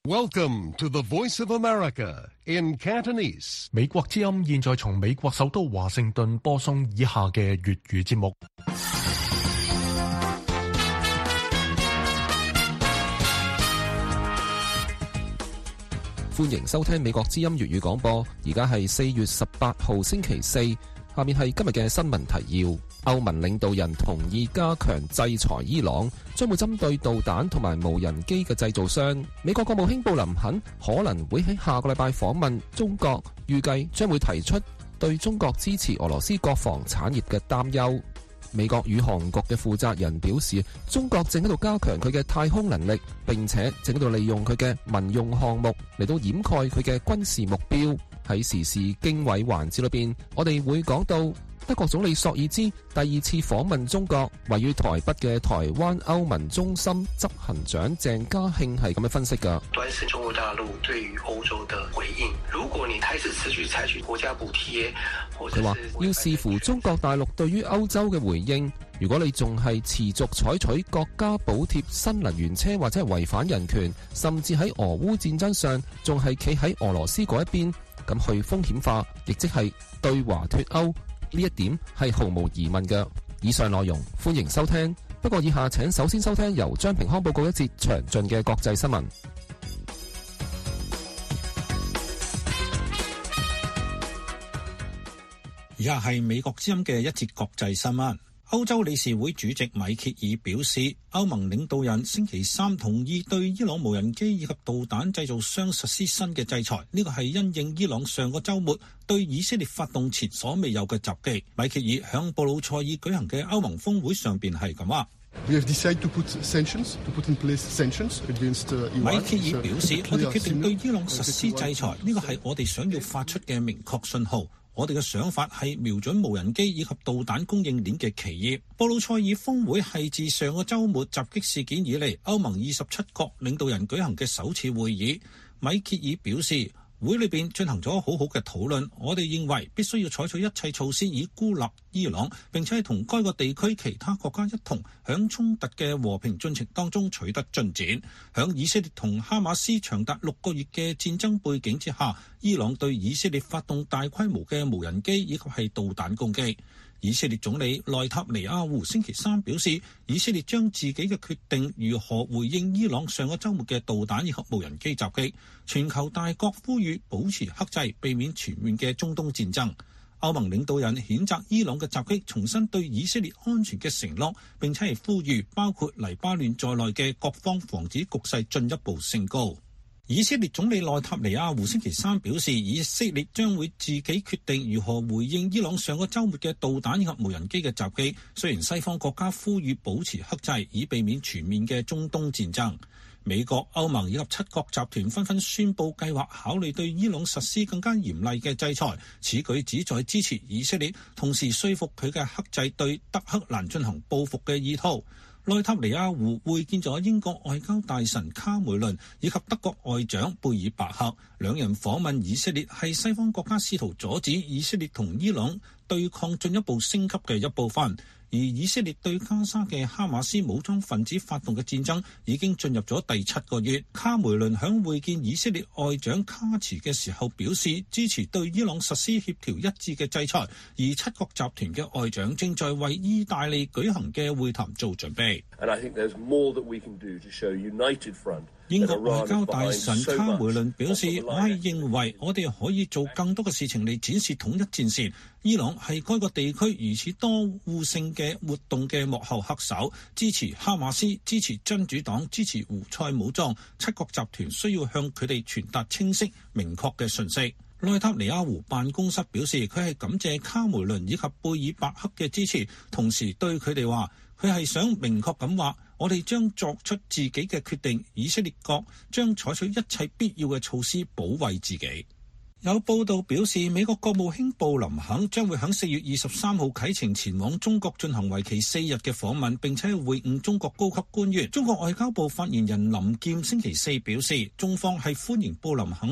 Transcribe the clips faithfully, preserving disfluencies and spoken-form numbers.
Welcome to the Voice of America in Cantonese. 美國之音現在從美國首都華盛頓播送以下嘅粵語節目。 歡迎收聽美國之音粵語廣播，而家係四月十八號星期四，下面係今日嘅新聞提要。歐盟領導人同意加強制裁伊朗，將會針對導彈同埋無人機嘅製造商。美國國務卿布林肯可能會喺下個禮拜訪問中國，預計將會提出對中國支持俄羅斯國防產業嘅擔憂。美國宇航局嘅負責人表示，中國正喺度加強佢嘅太空能力，並且正喺度利用佢嘅民用項目嚟到掩蓋佢嘅軍事目標。喺時事經緯環節裏邊，我哋會講到德國總理朔爾茲第二次訪問中國。位於台北嘅台灣歐盟中心執行長鄭家慶係咁樣分析㗎。 端視中國大陸對於歐洲的回應，如果你開始持續採取國家補貼， 佢話要視乎中國大陸對於歐洲嘅回應。如果你仲係持續採取國家補貼新能源車，或者係違反人權，甚至喺俄烏戰爭上仲係企喺俄羅斯嗰一邊，咁去風險化，亦即係對華脫歐，呢一點係毫無疑問嘅。以上內容歡迎收聽，不過以下請首先收聽由張平康報告一節詳盡嘅國際新聞。 以下係美國之音嘅一節國際新聞。歐洲理事會主席米歇爾表示，歐盟領導人星期三同意對伊朗無人機以及導彈製造商實施新嘅制裁，呢個係因應伊朗上個週末對以色列發動前所未有嘅襲擊。米歇爾響布魯塞爾舉行嘅歐盟峰會上邊係咁話。 We have decided to put sanctions, to put in place sanctions against Iran. 米歇爾表示，我哋決定對伊朗實施制裁，呢個係我哋想要發出嘅明確信號。我哋嘅想法係瞄準無人機以及導彈供應鏈嘅企業。布魯塞爾峰會係自上個週末襲擊事件以嚟，歐盟二十七國領導人舉行嘅首次會議。米歇爾表示，會裏邊進行咗好好嘅討論，我哋認為必須要採取一切措施以孤立伊朗，並且係同該個地區其他國家一同響衝突嘅和平進程當中取得進展。響以色列同哈馬斯長達六個月嘅戰爭背景之下，伊朗對以色列發動大規模嘅無人機以及係導彈攻擊。以色列總理內塔尼亞胡星期三表示，以色列將自己嘅決定如何回應伊朗上個週末嘅導彈以及無人機襲擊。全球大國呼籲保持克制，避免全面嘅中東戰爭。歐盟領導人譴責伊朗嘅襲擊，重申對以色列安全嘅承諾，並且係呼籲包括黎巴嫩在內嘅各方防止局勢進一步升高。以色列總理內塔尼亞胡星期三表示，以色列將會自己決定如何回應伊朗上個週末嘅導彈以及無人機嘅襲擊。雖然西方國家呼籲保持克制，以避免全面嘅中東戰爭，美國、歐盟以及七國集團紛紛宣布計劃考慮對伊朗實施更加嚴厲嘅制裁。此舉旨在支持以色列，同時說服佢嘅克制對德黑蘭進行報復嘅意圖。內塔尼亞胡會見咗英國外交大臣卡梅倫以及德國外長貝爾伯克，兩人訪問以色列係西方國家試圖阻止以色列同伊朗對抗進一步升級嘅一部分。而以色列對加沙嘅哈馬斯武裝分子發動嘅戰爭已經進入咗第七個月。卡梅倫響會見以色列外長卡茨嘅時候表示，支持對伊朗實施協調一致嘅制裁，而七國集團嘅外長正在為意大利舉行嘅會談做準備。英國外交大臣卡梅倫表示，我係認為我哋可以做更多嘅事情嚟展示統一戰線。伊朗係該個地區如此多戶性嘅活動嘅幕後黑手，支持哈馬斯，支持真主黨，支持胡塞武裝。七國集團需要向佢哋傳達清晰明確嘅訊息。內塔尼亞胡辦公室表示，佢係感謝卡梅倫以及貝爾伯克嘅支持，同時對佢哋話，佢係想明確咁話，我哋將作出自己嘅決定，以色列國將採取一切必要嘅措施保衛自己。有報道表示，美國國務卿布林肯將會喺四月二十三號啟程前往中國進行為期四日嘅訪問，並且會晤中國高級官員。中國外交部發言人林劍星期四表示，中方係歡迎布林肯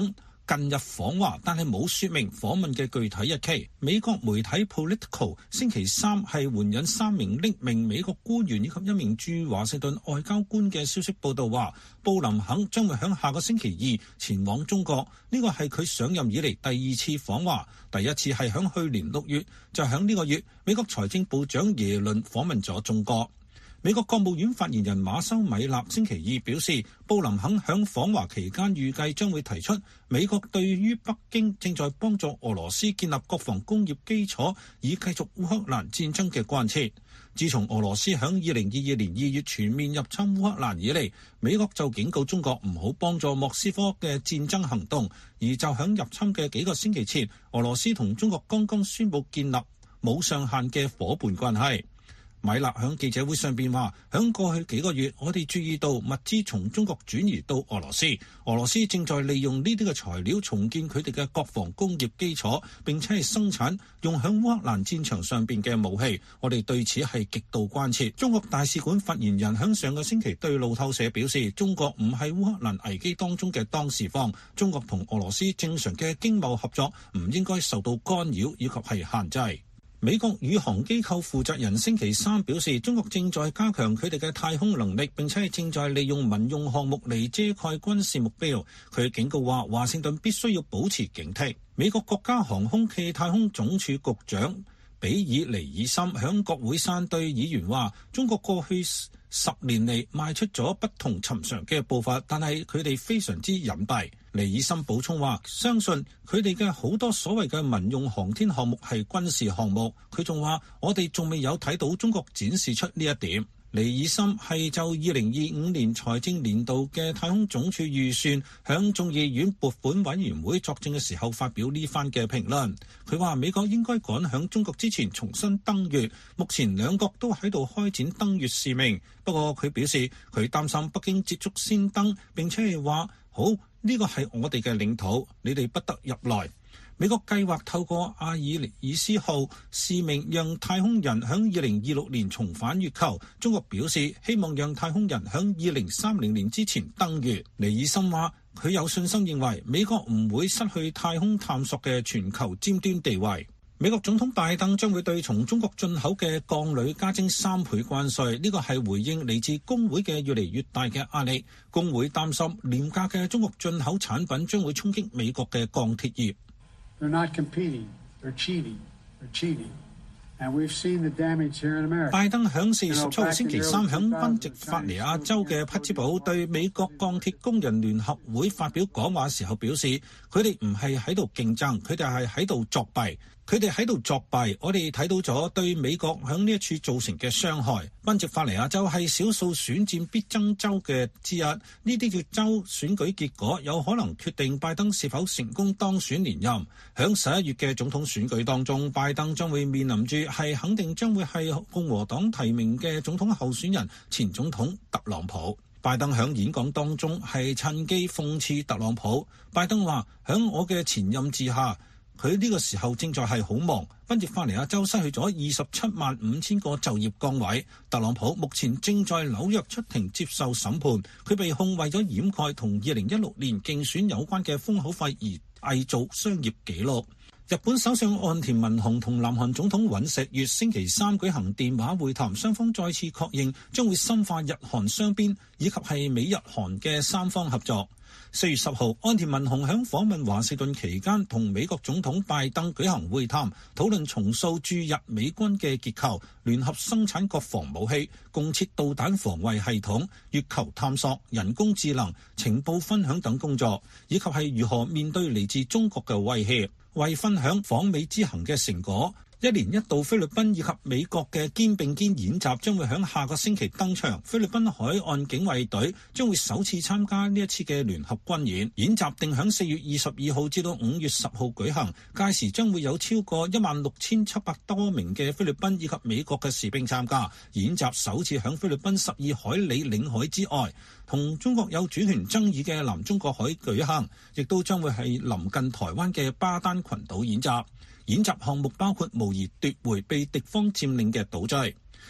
近日訪華，但係冇說明訪問嘅具體日期。美國媒體 Politico 星期三係援引三名匿名美國官員以及一名駐華盛頓外交官嘅消息報道話，布林肯將會喺下個星期二前往中國，呢個係佢上任以嚟第二次訪華，第一次係喺去年六月，就喺呢個月美國財政部長耶倫訪問咗中國。美國國務院發言人馬修米納星期二表示，布林肯響訪華期間預計將會提出美國對於北京正在幫助俄羅斯建立國防工業基礎以繼續烏克蘭戰爭嘅關切。自從俄羅斯響二零二二年二月全面入侵烏克蘭以嚟，美國就警告中國唔好幫助莫斯科嘅戰爭行動，而就響入侵嘅幾個星期前，俄羅斯同中國剛剛宣布建立冇上限嘅夥伴關係。米勒喺記者會上邊話，喺過去幾個月，我哋注意到物資從中國轉移到俄羅斯，俄羅斯正在利用呢啲嘅材料重建佢哋嘅國防工業基礎，並且係生產用喺烏克蘭戰場上邊嘅武器。我哋對此係極度關切。中國大使館發言人喺上個星期對路透社表示，中國唔係烏克蘭危機當中嘅當事方，中國同俄羅斯正常嘅經貿合作唔應該受到干擾以及係限制。美國宇航機構負責人星期三表示，中國正在加強佢哋嘅太空能力，並且係正在利用民用項目嚟遮蓋軍事目標。佢警告話，華盛頓必須要保持警惕。美國國家航空暨太空總署局長比爾尼爾森響國會山對議員話，中國過去十年嚟邁出咗不同尋常嘅步伐，但係佢哋非常之隱蔽。尼爾森補充話，相信佢哋嘅好多所謂嘅民用航天項目係軍事項目。佢仲話，我哋仲未有睇到中國展示出呢一點。尼爾森係就二零二五年財政年度嘅太空總署預算響眾議院撥款委員會作證嘅時候發表呢番嘅評論。佢話美國應該趕響中國之前重新登月，目前兩國都喺度開展登月使命。不過佢表示佢擔心北京捷足先登，並且係話好，呢個係我哋嘅領土，你哋不得入來。美國計劃透過阿爾尼爾斯號使命讓太空人響二零二六年重返月球。中國表示希望讓太空人響二零三零年之前登月。尼爾森話佢有信心認為美國唔會失去太空探索嘅全球尖端地位。美國總統拜登將會對從中國進口嘅鋼鋁加徵三倍關稅，呢個係回應嚟自工會嘅越嚟越大嘅壓力。工會擔心廉價嘅中國進口產品將會衝擊美國嘅鋼鐵業。 They're not competing. They're cheating. They're cheating. And we've seen the damage here in America. 拜登響四月十七號星期三響賓夕法尼亞州嘅匹茲堡對美國鋼鐵工人聯合會發表講話時候表示，佢哋唔係喺度競爭，佢哋係喺度作弊。佢哋喺度作弊，我哋睇到咗對美國響呢一處造成嘅傷害。賓夕法尼亞州係少數選戰必爭州嘅之一，呢啲嘅州選舉結果有可能決定拜登是否成功當選連任。響十一月嘅總統選舉當中，拜登將會面臨住係肯定將會係共和黨提名嘅總統候選人前總統特朗普。拜登響演講當中係趁機諷刺特朗普。拜登話：響我嘅前任之下，佢呢個時候正在係好忙，賓夕法尼亞州失去咗二十七萬五千個就業崗位。特朗普目前正在紐約出庭接受審判，佢被控為咗掩蓋同二零一六年競選有關嘅封口費而偽造商業記錄。日本首相岸田文雄同南韓總統尹錫悅星期三舉行電話會談，雙方再次確認將會深化日韓雙邊以及係美日韓嘅三方合作。四月十號，岸田文雄響訪問華盛頓期間，同美國總統拜登舉行會談，討論重塑駐日美軍嘅結構、聯合生產國防武器、共設導彈防衛系統、月球探索、人工智能、情報分享等工作，以及係如何面對嚟自中國嘅威脅。為分享訪美之行嘅成果，一年一度菲律賓以及美國嘅肩並肩演習將會喺下個星期登場。菲律賓海岸警衛隊將會首次參加呢一次嘅聯合軍演。演習定喺四月二十二號至到五月十號舉行，屆時將會有超過一萬六千七百多名嘅菲律賓以及美國嘅士兵參加。演習首次喺菲律賓十二海里領海之外，同中國有主權爭議嘅南中國海舉行，亦都將會係臨近台灣嘅巴丹群島演習。演習項目包括模擬奪回被敵方佔領嘅島嶼。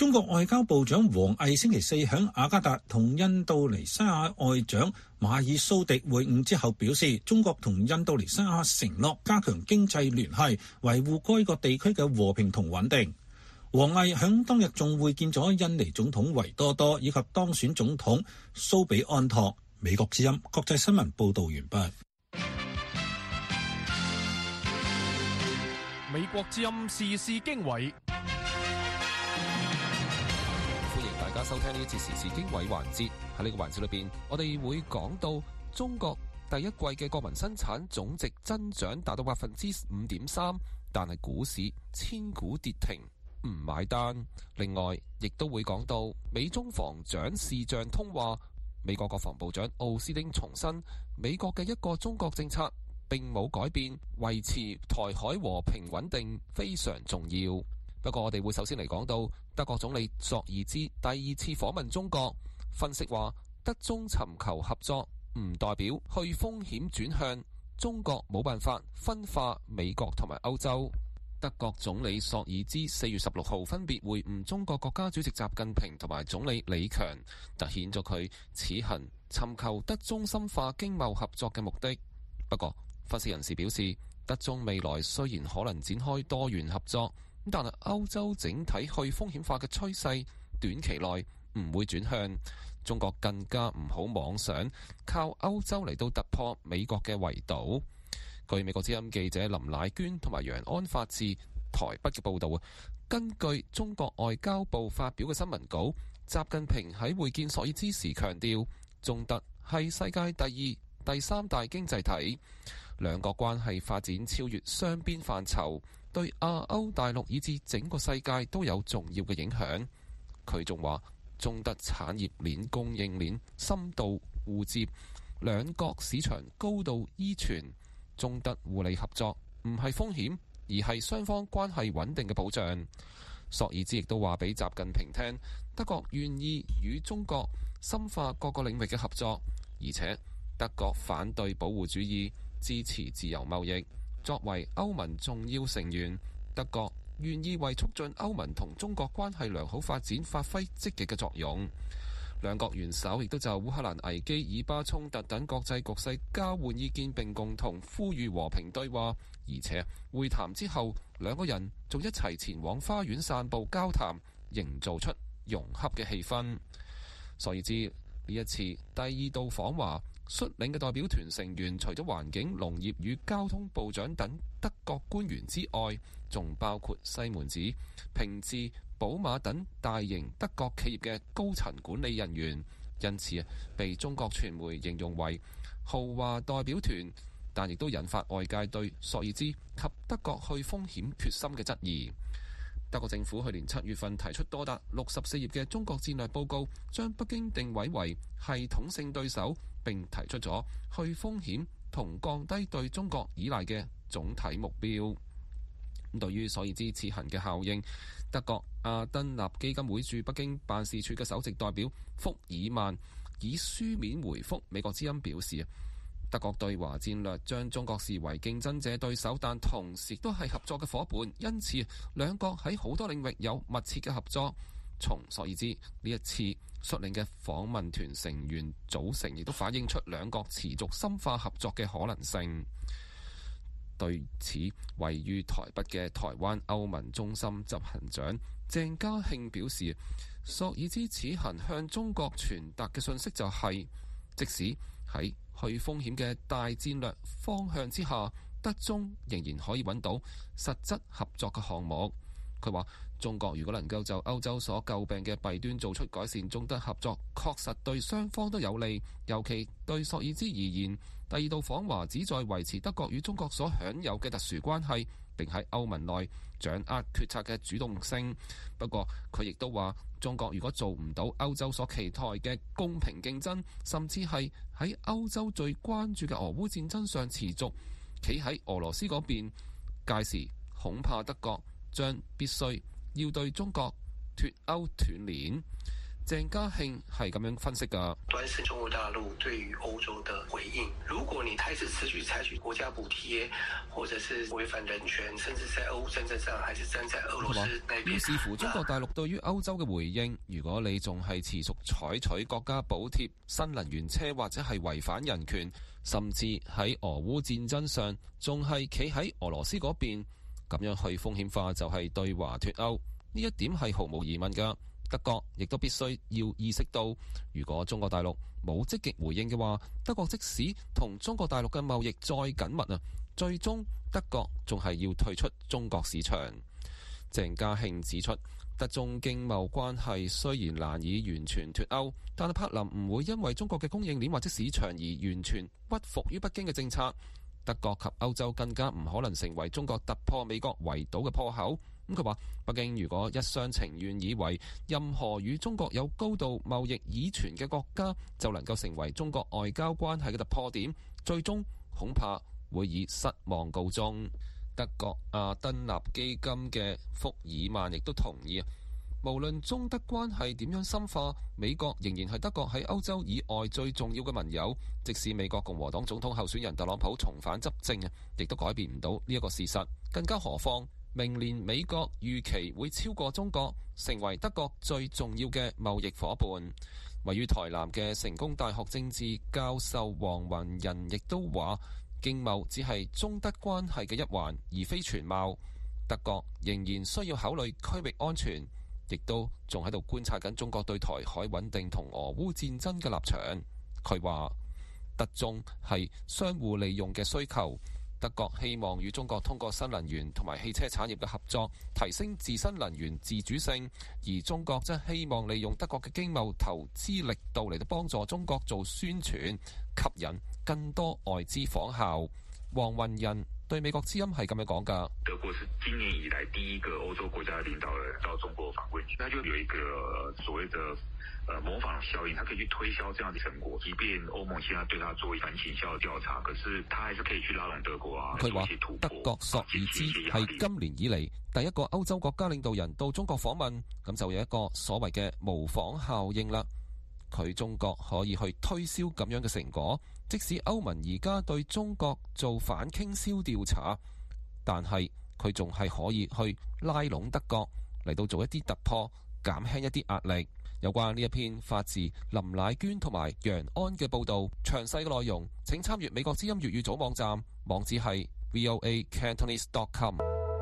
中國外交部長王毅星期四響雅加達同印度尼西亞外長馬爾蘇迪會晤之後表示，中國同印度尼西亞承諾加強經濟聯繫，維護該個地區嘅和平同穩定。王毅響當日仲會見咗印尼總統維多多以及當選總統蘇比安托。美國之音國際新聞報道完畢。 美國之音時事經緯。 大家收聽呢一節時事經緯環節。喺呢個環節裏邊，我哋會講到中國第一季嘅國民生產總值增長達到百分之五點三，但係股市千股跌停，唔買單。另外，亦都會講到美中防長視像通話，美國國防部長奧斯汀重申美國嘅一個中國政策並冇改變，維持台海和平穩定非常重要。不過我哋會首先嚟講到德國總理朔爾茲第二次訪問中國，分析話德中尋求合作唔代表去風險轉向，中國冇辦法分化美國同埋歐洲。德國總理朔爾茲四月十六號分別會晤中國國家主席習近平同埋總理李強，凸顯咗佢此行尋求德中深化經貿合作嘅目的。不過分析人士表示，德中未來雖然可能展開多元合作，但係歐洲整體去風險化嘅趨勢短期內唔會轉向，中國更加唔好妄想靠歐洲嚟到突破美國嘅圍堵。據美國之音記者林乃娟同埋楊安發自台北嘅報道啊，根據中國外交部發表嘅新聞稿，習近平喺會見朔爾茲時強調，中德係世界第二、第三大經濟體，兩國關係發展超越雙邊範疇，對亞歐大陸以至整個世界都有重要嘅影響。佢仲話，中德產業鏈供應鏈深度互接，兩國市場高度依存，中德互利合作唔係風險，而係雙方關係穩定嘅保障。朔爾茲亦都話俾習近平聽，德國願意與中國深化各個領域嘅合作，而且德國反對保護主義，支持自由貿易。作為歐盟重要成員，德國願意為促進歐盟同中國關係良好發展發揮積極嘅作用。兩國元首亦都就烏克蘭危機、以巴衝突等國際局勢交換意見，並共同呼籲和平對話。而且會談之後，兩個人仲一齊前往花園散步交談，營造出融洽嘅氣氛。所以知呢一次第二度訪華率領嘅代表團成員，除咗環境、農業與交通部長等德國官員之外，仲包括西門子、平治、寶馬等大型德國企業嘅高層管理人員，因此啊，被中國傳媒形容為豪華代表團，但亦都引發外界對朔爾茲及德國去風險決心嘅質疑。德國政府去年七月份提出多達六十四頁嘅中國戰略報告，將北京定位為系統性對手，並提出咗去風險同降低對中國依賴嘅總體目標。咁對於朔爾茲此行嘅效應，德國阿登納基金會駐北京辦事處嘅首席代表福爾曼以書面回覆美國之音表示，德國對華戰略將中國視為競爭者對手，但同時都係合作嘅伙伴，因此兩國喺好多領域有密切嘅合作。從朔爾茲呢一次率領嘅訪問團成員組成，亦都反映出兩國持續深化合作嘅可能性。對此，位於台北嘅台灣歐盟中心執行長鄭家慶表示，朔爾茲此行向中國傳達嘅信息就係、是，即使喺去風險嘅大戰略方向之下，德中仍然可以揾到實質合作嘅項目。佢話，中國如果能夠就歐洲所詬病嘅弊端做出改善，中德合作確實對雙方都有利。尤其對朔爾茲而言，第二度訪華旨在維持德國與中國所享有嘅特殊關係，並喺歐盟內掌握決策嘅主動性。不過佢亦都話，中國如果做唔到歐洲所期待嘅公平競爭，甚至係喺歐洲最關注嘅俄烏戰爭上持續企喺俄羅斯嗰邊，屆時恐怕德國將必須要對中國脫歐斷鏈。 鄭家慶係咁樣分析㗎。 端視中國大陸對於歐洲的回應，如果你開始持續採取國家補貼，或者是違反人權，甚至在俄烏戰爭上，還是站在俄羅斯那邊， 要視乎中國大陸對於歐洲嘅回應。如果你仲係持續採取國家補貼新能源車，或者係違反人權，甚至喺俄烏戰爭上仲係企喺俄羅斯嗰邊，咁樣去風險化就係對華脫歐，呢一點係毫無疑問㗎。德國亦都必須要意識到，如果中國大陸冇積極回應嘅話，德國即使同中國大陸嘅貿易再緊密啊，最終德國仲係要退出中國市場。鄭家慶指出，德中經貿關係雖然難以完全脫歐，但係柏林唔會因為中國嘅供應鏈或者市場而完全屈服於北京嘅政策。德國及歐洲更加唔可能成為中國突破美國圍堵嘅破口。咁佢話，北京如果一廂情願以為任何與中國有高度貿易依存嘅國家就能夠成為中國外交關係嘅突破點，最終恐怕會以失望告終。德國阿登納基金嘅福爾曼亦都同意啊，無論中德關係點樣深化，美國仍然係德國喺歐洲以外最重要嘅盟友。即使美國共和黨總統候選人特朗普重返執政啊，亦都改變唔到呢一個事實。更加何況明年美國預期會超過中國，成為德國最重要嘅貿易夥伴。位於台南嘅成功大學政治教授黃雲仁亦都話，經貿只係中德關係嘅一環，而非全貌。德國仍然需要考慮區域安全，亦都仲喺度觀察緊中國對台海穩定同俄烏戰爭嘅立場。佢話德中係相互利用嘅需求。德國希望與中國通過新能源同埋汽車產業嘅合作，提升自身能源自主性，而中國則希望利用德國嘅經貿投資力度嚟到幫助中國做宣傳，吸引更多外資仿效。黃雲仁對美國之音係咁樣講㗎。 德國是今年以來第一個歐洲國家嘅領導人到中國訪問，那就有一個所謂的呃模仿效應，他可以去推銷這樣的成果。即便歐盟現在對他做反傾銷調查，可是他還是可以去拉攏德國啊。 佢話德國索爾茲係今年以嚟第一個歐洲國家領導人到中國訪問，咁就有一個所謂嘅模仿效應啦。佢中國可以去推銷咁樣嘅成果，即使歐盟而家對中國做反傾銷調查，但係佢仲係可以去拉攏德國嚟到做一啲突破，減輕一啲壓力。有關呢一篇發自林乃娟同埋楊安嘅報導，詳細嘅內容請參閱美國之音粵語組網站，網址係 v o a cantonese dot com。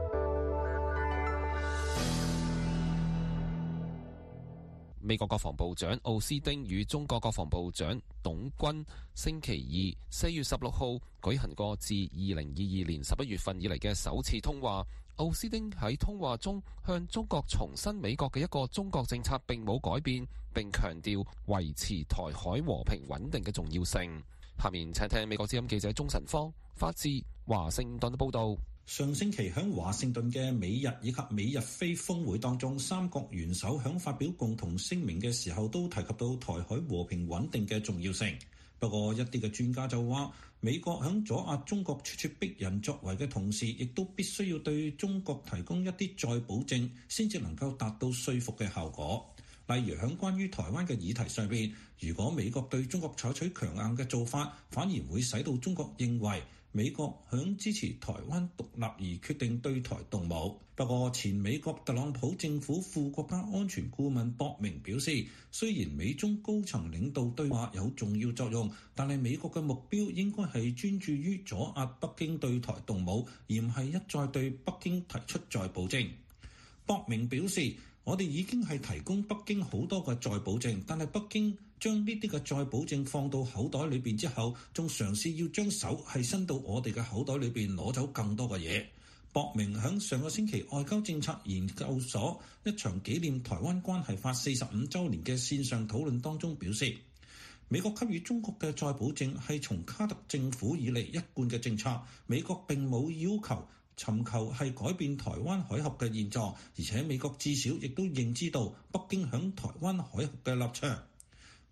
美國國防部長奧斯汀與中國國防部長董軍星期二四月十六號舉行過自二零二二年十一月份以嚟嘅首次通話。奧斯汀喺通話中向中國重申美國嘅一個中國政策並冇改變，並強調維持台海和平穩定嘅重要性。下面請聽美國之音記者鍾晨芳發自華盛頓嘅報道。 上星期喺華盛頓嘅美日以及美日菲峰會當中，三國元首響發表共同聲明嘅時候都提及到台海和平穩定嘅重要性。不過一啲嘅專家就話，美國響阻壓中國咄咄逼人作為嘅同時，亦都必須要對中國提供一啲再保證，先至能夠達到說服嘅效果。例如響關於台灣嘅議題上邊，如果美國對中國採取強硬嘅做法，反而會使到中國認為美國響支持台灣獨立而決定對台動武。不過前美國特朗普政府副國家安全顧問博明表示，雖然美中高層領導對話有重要作用，但係美國嘅目標應該係專注於阻壓北京對台動武，而唔係一再對北京提出再保證。博明表示，我哋已經係提供北京好多個再保證，但係北京將呢啲嘅再保證放到口袋裏邊之後，仲嘗試要將手係伸到我哋嘅口袋裏邊攞走更多嘅嘢。博明喺上個星期外交政策研究所一場紀念台灣關係法四十五週年嘅線上討論當中表示，美國給予中國嘅再保證係從卡特政府以嚟一貫嘅政策，美國並冇要求尋求係改變台灣海峽嘅現狀，而且美國至少亦都認知到北京響台灣海峽嘅立場。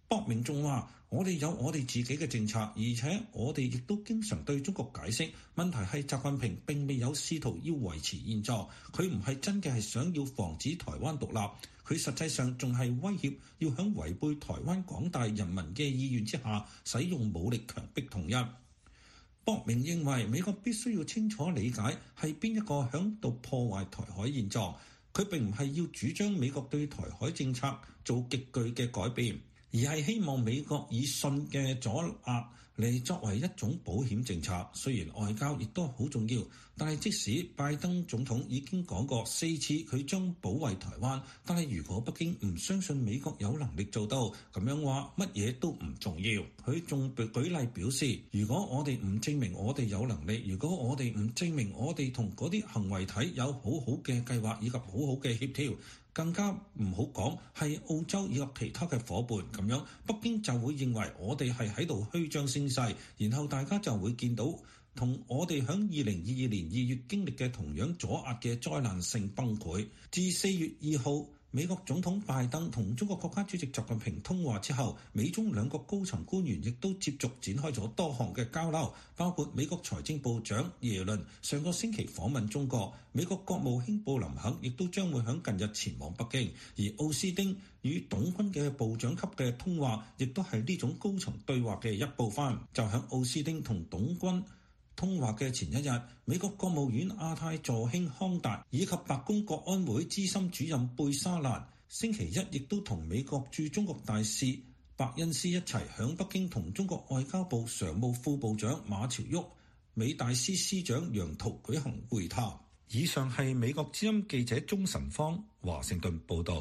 博明仲話：我哋有我哋自己嘅政策，而且我哋亦都經常對中國解釋。問題係習近平並未有試圖要維持現狀，佢唔係真嘅係想要防止台灣獨立，佢實際上仲係威脅要響違背台灣廣大人民嘅意願之下，使用武力強迫統一。博明認為美國必須要清楚理解係邊一個響度破壞台海現狀，佢並唔係要主張美國對台海政策做極具嘅改變，而係希望美國以信嘅阻壓嚟作為一種保險政策。雖然外交亦都好重要，但係即使拜登總統已經講過四次佢將保衛台灣，但係如果北京唔相信美國有能力做到，咁樣話乜嘢都唔重要。佢仲舉例表示，如果我哋唔證明我哋有能力，如果我哋唔證明我哋同嗰啲行為體有好好嘅計劃以及好好嘅協調，更加唔好講係澳洲以及其他嘅夥伴，咁樣北京就會認為我哋係喺度虛張聲勢，然後大家就會見到同我哋響二零二二年二月經歷嘅同樣阻壓嘅災難性崩潰。自四月二號美國總統拜登同中國國家主席習近平通話之後，美中兩國高層官員亦都接續展開咗多項嘅交流，包括美國財政部長耶倫上個星期訪問中國，美國國務卿布林肯亦都將會喺近日前往北京，而奧斯汀與董軍嘅部長級嘅通話亦都係呢種高層對話嘅一部分。就喺奧斯汀同董軍通話嘅前一日，美國國務院亞太助卿康達以及白宮國安會資深主任貝沙蘭星期一亦都同美國駐中國大使伯恩斯一齊響北京同中國外交部常務副部長馬朝旭、美大司司長楊濤舉行會談。以上係美國之音記者鍾晨芳華盛頓報導。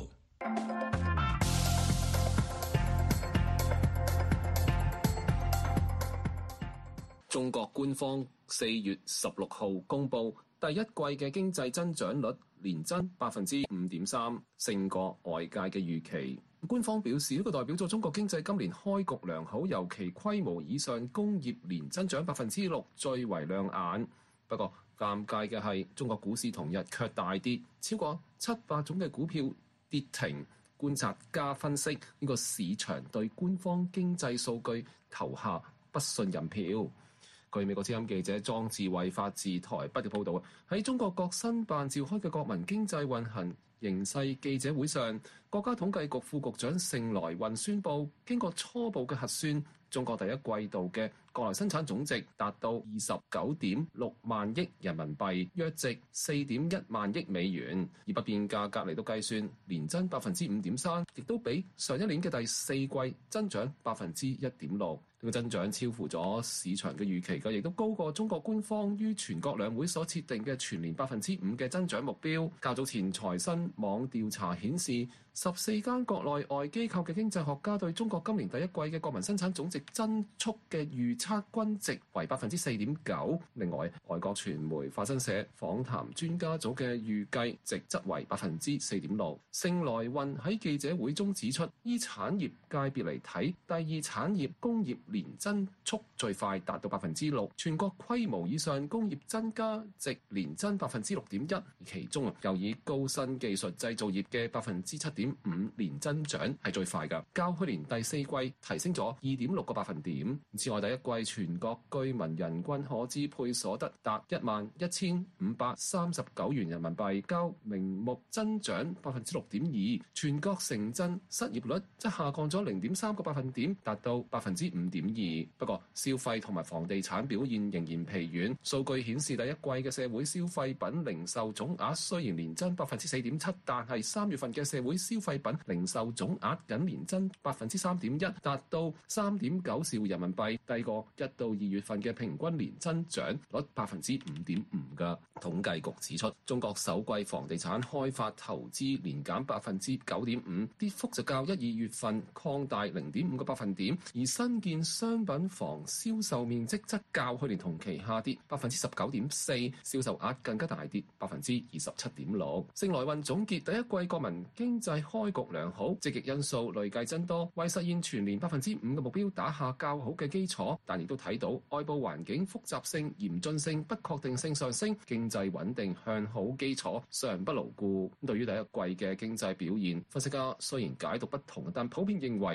中國官方四月十六號公佈第一季嘅經濟增長率年增百分之五點三，勝過外界嘅預期。官方表示，呢個代表咗中國經濟今年開局良好，尤其規模以上工業年增長百分之六最為亮眼。不過尷尬嘅係，中國股市同日卻大跌，超過七百種嘅股票跌停。觀察家分析，呢個市場對官方經濟數據投下不信任票。據美國之音記者莊志偉發自台北嘅報導，喺中國國新辦召開嘅國民經濟運行形勢記者會上，國家統計局副局長盛來運宣布，經過初步嘅核算，中國第一季度嘅國內生產總值達到二十九點六萬億人民幣，約值四點一萬億美元，以不變價格嚟到計算，年增百分之五點三，亦都比上一年嘅第四季增長百分之一點六。呢個增長超乎咗市場嘅預期嘅，亦都高過中國官方於全國兩會所設定嘅全年百分之五嘅增長目標。較早前財新網調查顯示，十四間國內外機構嘅經濟學家對中國今年第一季嘅國民生產總值增速嘅預測均值為百分之四點九。另外，外國傳媒法新社訪談專家組嘅預計值則為百分之四點六。盛來運喺記者會中指出，依產業界別嚟睇，第二產業工業年增速最快達到百分之六，全國規模以上工業增加值年增百分之六點一，而其中啊又以高新技術製造業嘅百分之七點五年增長係最快㗎，較去年第四季提升咗二點六個百分點。此外，第一季全國居民人均可支配所得達一萬一千五百三十九元人民幣，較明目增長百分之六點二。全國城鎮失業率則下降咗零點三個百分點，達到百分之五點二。不過消費同埋房地產表現仍然疲軟。數據顯示，第一季嘅社會消費品零售總額雖然年增百分之四點七，但係三月份嘅社會消費品零售總額僅年增百分之三點一，達到三點九兆人民幣，低過一到二月份嘅平均年增長率百分之五點五嘅。統計局指出，中國首季房地產開發投資年減百分之九點五，跌幅就較一二月份擴大零點五個百分點，而新建商品房銷售面積則較去年同期下跌百分之十九點四，銷售額更加大跌百分之二十七點六。盛來運總結第一季國民經濟開局良好，積極因素累計增多，為實現全年百分之五嘅目標打下較好嘅基礎。但亦都睇到外部環境複雜性、嚴峻性、不確定性上升，經濟穩定向好基礎尚不牢固。對於第一季嘅經濟表現，分析家雖然解讀不同，但普遍認為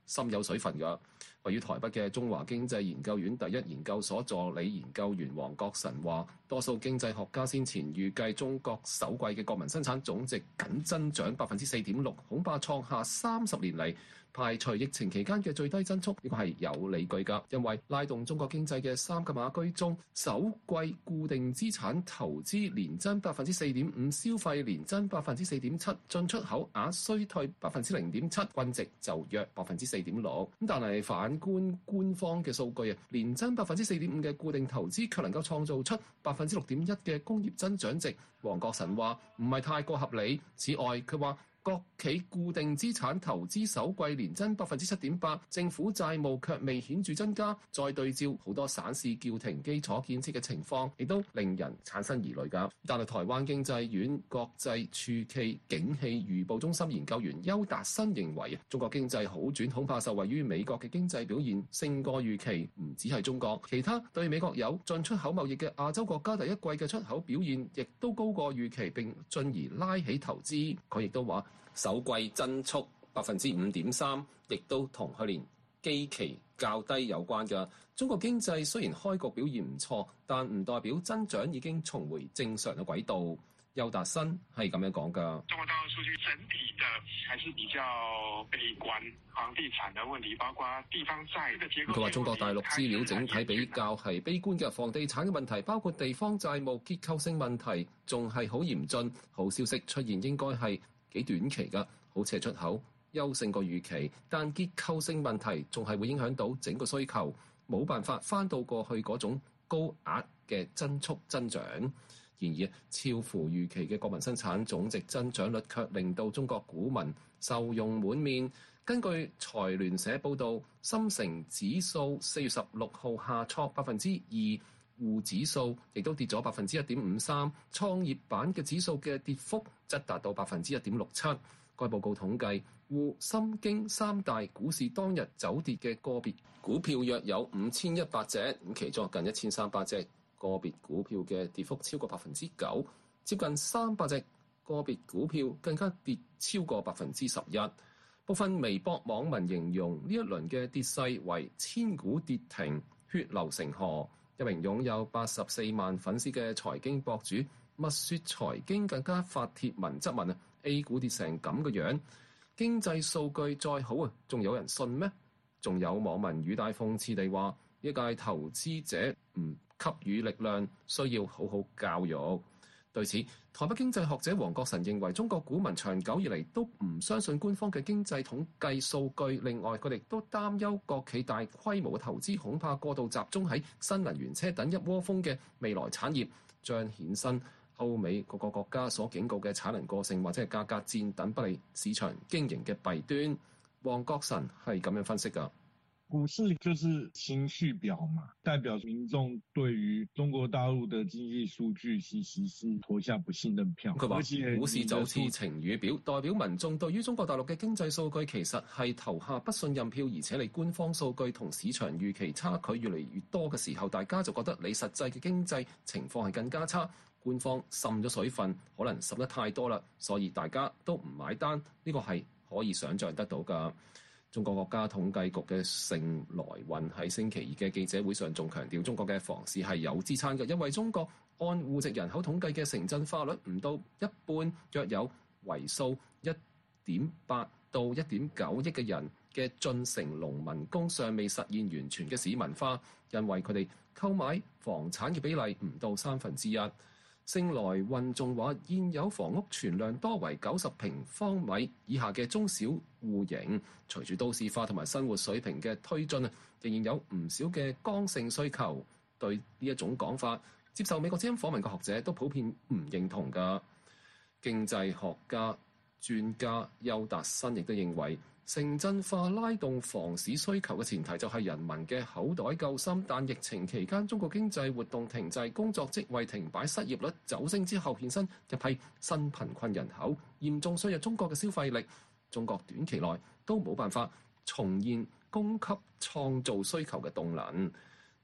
深有水分㗎。位於台北嘅中華經濟研究院第一研究所助理研究員黃國臣話，多數經濟學家先前預計中國首季嘅國民生產總值僅增長百分之四點六，恐怕創下三十年嚟排除疫情期間嘅最低增速。呢個係有理據㗎，因為拉動中國經濟嘅三個馬居中，首季固定資產投資年增百分之四點五，消費年增百分之四點七，進出口額衰退百分之零點七，均值就約百分之四點六。咁但係反觀官方嘅數據啊，年增百分之四點五嘅固定投資卻能夠創造出百分之六點一嘅工業增長值。黃國臣話唔係太過合理。此外，佢話國企固定資產投資首季年增百分之七點八，政府債務卻未顯著增加。再對照好多省市叫停基礎建設嘅情況，亦都令人產生疑慮㗎。但係台灣經濟院國際處暨景氣預報中心研究員邱達新認為，中國經濟好轉恐怕受惠於美國嘅經濟表現勝過預期。唔只係中國，其他對美國有進出口貿易嘅亞洲國家第一季嘅出口表現亦都高過預期，並進而拉起投資。佢亦都話，首季增速百分之五點三，亦都同去年基期較低有關嘅。中國經濟雖然開局表現唔錯，但唔代表增長已經重回正常嘅軌道。邱達新係咁樣講㗎。 中國大陸數據整體的還是比較悲觀，房地產的問題，包括地方債嘅結構。 佢話中國大陸資料整體比較係悲觀嘅，房地產嘅問題，包括地方債務結構性問題，仲係好嚴峻。好消息出現應該係幾短期㗎，好似係出口優勝過預期，但結構性問題仲係會影響到整個需求，冇辦法翻到過去嗰種高額嘅增速增長。然而，超乎預期嘅國民生產總值增長率卻令到中國股民受用滿面。根據財聯社報導，深成指數四月十六號下挫百分之二，滬指數亦都跌咗百分之一點五三，創業板嘅指數嘅跌幅則達到百分之一點六七。該報告統計，滬深京三大股市當日走跌嘅個別股票約有五千一百隻，咁其中近一千三百隻個別股票嘅跌幅超過百分之九，接近三百隻個別股票更加跌超過百分之十一。部分微博網民形容呢一輪嘅跌勢為千古跌停，血流成河。一名擁有八十四萬粉絲嘅財經博主密說財經更加發帖文質問啊 A 股跌成咁嘅樣，經濟數據再好啊，仲有人信咩？仲有網民語帶諷刺地話：一屆投資者唔給予力量，需要好好教育。對此，台北經濟學者黃國臣認為，中國股民長久以嚟都唔相信官方嘅經濟統計數據。另外，佢哋都擔憂國企大規模嘅投資恐怕過度集中喺新能源車等一窩蜂嘅未來產業，將衍生歐美各個國家所警告嘅產能過剩或者係價格戰等不利市場經營嘅弊端。黃國臣係咁樣分析㗎。 股市就是情緒表嘛，代表民眾對於中國大陸的經濟數據其實是投下不信任票。 佢話股市就似晴雨表，代表民眾對於中國大陸嘅經濟數據其實係投下不信任票，而且你官方數據同市場預期差距越嚟越多嘅時候，大家就覺得你實際嘅經濟情況係更加差。官方滲咗水分，可能滲得太多啦，所以大家都唔買單。呢個係可以想像得到㗎。中國國家統計局嘅盛來運喺星期二嘅記者會上仲強調，中國嘅房市係有支撐嘅，因為中國按戶籍人口統計嘅城鎮化率唔到一半，約有為數一點八到一點九億嘅人嘅進城農民工尚未實現完全嘅市民化，因為佢哋購買房產嘅比例唔到三分之一。盛來運仲話，現有房屋存量多為九十平方米以下嘅中小戶型，隨住都市化同埋生活水平嘅推進啊，仍然有唔少嘅剛性需求。對呢一種講法，接受美國之音訪問嘅學者都普遍唔認同㗎。經濟學家專家邱達新亦都認為，城鎮化拉動房市需求嘅前提就係人民嘅口袋夠深，但疫情期間中國經濟活動停滯，工作職位停擺，失業率走升之後，衍生一批新貧困人口，嚴重削弱中國嘅消費力。中國短期內都冇辦法重現供給創造需求嘅動能。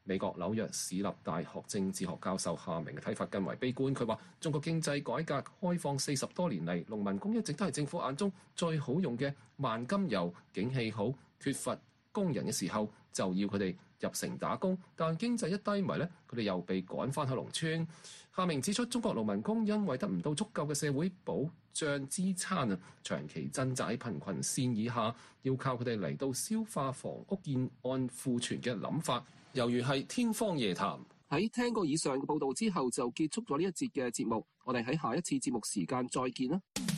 美國紐約市立大學政治學教授夏明嘅睇法更為悲觀，佢話中國經濟改革開放四十多年嚟，農民工一直都係政府眼中最好用嘅萬金油，景氣好缺乏工人嘅時候就要佢哋入城打工，但經濟一低迷呢，佢哋又被趕返去農村。夏明指出，中國農民工因為得唔到足夠嘅社會保障支撐啊，長期掙扎喺貧困線以下，要靠佢哋嚟到消化房屋建案庫存嘅諗法，猶如係天方夜譚。喺聽過以上嘅報導之後，就結束咗呢一節嘅節目。我哋喺下一次節目時間再見啦。